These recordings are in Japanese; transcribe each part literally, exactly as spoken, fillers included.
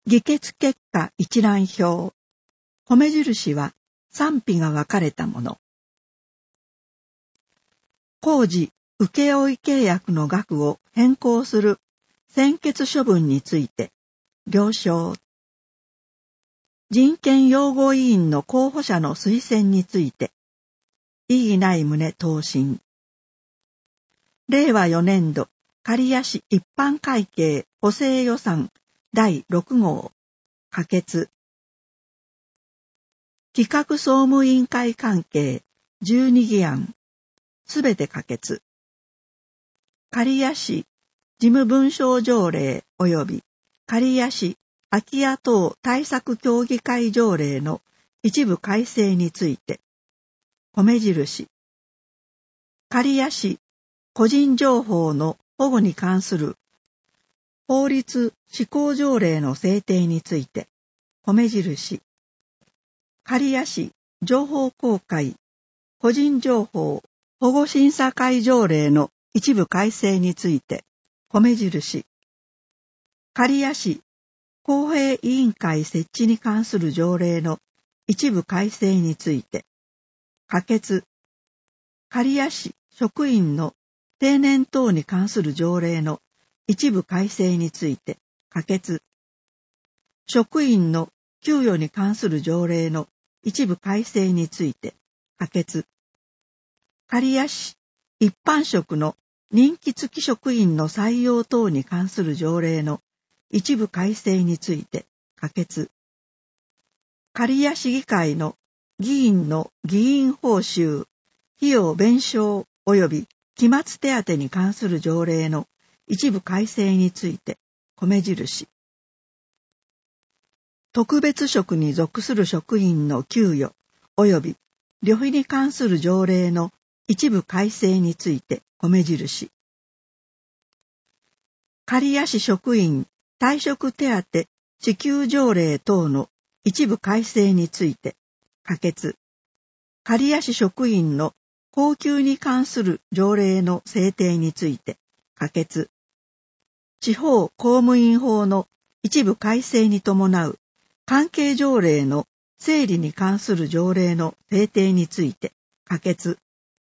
議決結果一覧表。米印は賛否が分かれたもの。工事請負契約の額を変更する専決処分について了承。人権擁護委員の候補者の推薦について異議ない旨答申。れいわよねんど刈谷市一般会計補正予算だいろくごう可決。企画総務委員会関係じゅうにぎあんすべて可決。刈谷市事務文書条例及び刈谷市空き家等対策協議会条例の一部改正について米印。刈谷市個人情報の保護に関する法律施行条例の制定について米印。刈谷市情報公開個人情報保護審査会条例の一部改正について米印。刈谷市公平委員会設置に関する条例の一部改正について可決。刈谷市職員の定年等に関する条例の一部改正について可決。職員の給与に関する条例の一部改正について可決。刈谷市一般職の任期付き職員の採用等に関する条例の一部改正について可決。刈谷市議会の議員の議員報酬、費用弁償及び期末手当に関する条例の一部改正について米印。特別職に属する職員の給与及び旅費に関する条例の一部改正について米印。刈谷市職員退職手当支給条例等の一部改正について可決。刈谷市職員の高給に関する条例の制定について可決。地方公務員法の一部改正に伴う関係条例の整理に関する条例の制定について可決。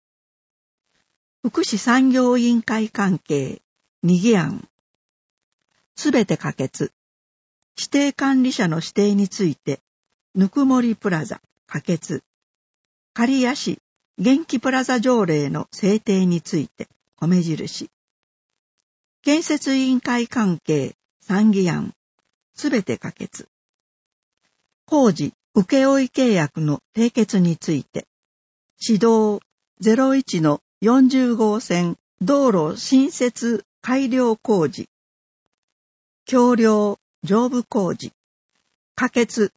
福祉産業委員会関係にぎあんすべて可決。指定管理者の指定についてぬくもりプラザ可決。刈谷市元気プラザ条例の制定について米印。建設委員会関係さんぎあんすべて可決。工事請負契約の締結について市道ゼロいちのよんじゅうごうせん道路新設改良工事橋梁上部工事可決。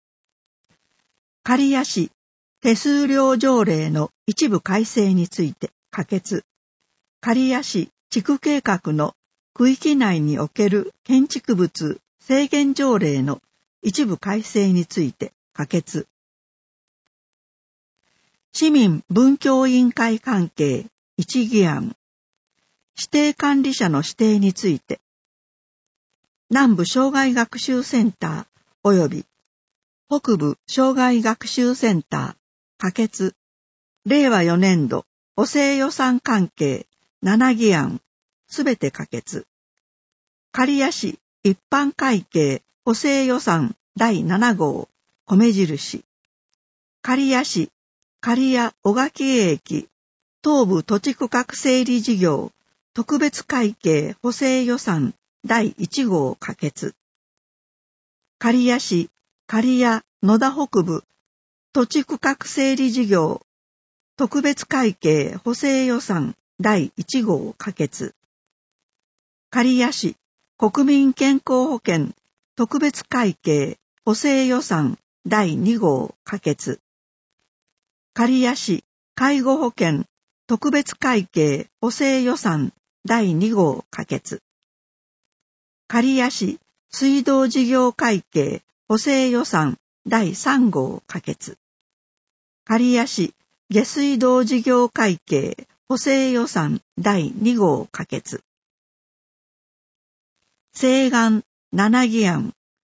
刈谷市手数料条例の一部改正について可決。刈谷市地区計画の区域内における建築物制限条例の一部改正について可決。市民文教委員会関係一議案指定管理者の指定について南部障害学習センター及び北部障害学習センター可決。れいわよねんど補正予算関係ななぎあんすべて可決。刈谷市一般会計補正予算だいななごう米印。刈谷市刈谷小垣駅東部土地区画整理事業特別会計補正予算だいいちごう可決。刈谷市刈谷野田北部土地区画整理事業特別会計補正予算だいいちごう可決。刈谷市国民健康保険特別会計補正予算だいにごう可決。刈谷市介護保険特別会計補正予算だいにごう可決。刈谷市水道事業会計補正予算だいさんごう可決。刈谷市下水道事業会計補正予算だいにごう可決。西岸ななぎあん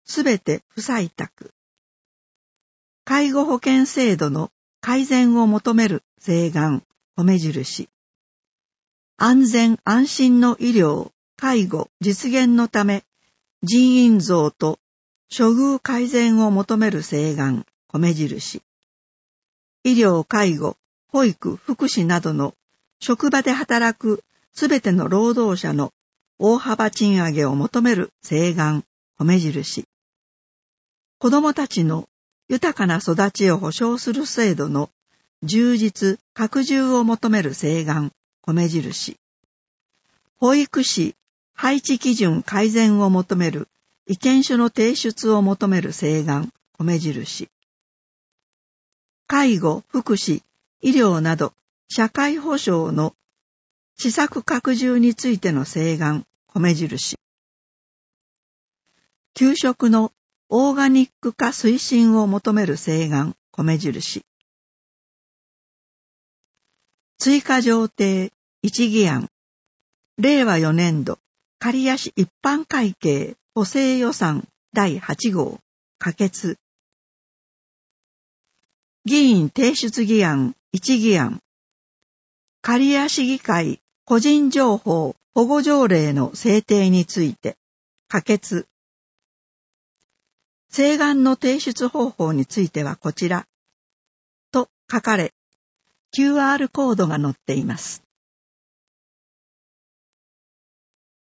すべて不採択。介護保険制度の改善を求める請願、米印。安全安心の医療、介護実現のため、人員増と処遇改善を求める請願、米印。医療、介護、保育、福祉などの職場で働くすべての労働者の大幅賃上げを求める請願、米印。子どもたちの豊かな育ちを保障する制度の充実、拡充を求める請願、米印。保育士、配置基準改善を求める意見書の提出を求める請願、米印。介護、福祉、医療など社会保障の施策拡充についての請願、米印。給食のオーガニック化推進を求める請願、米印。追加条定一議案。れいわよねんど刈谷市一般会計補正予算だいはちごう可決。議員提出議案一議案。刈谷市議会個人情報保護条例の制定について可決。請願の提出方法についてはこちらと書かれ、キューアール コードが載っています。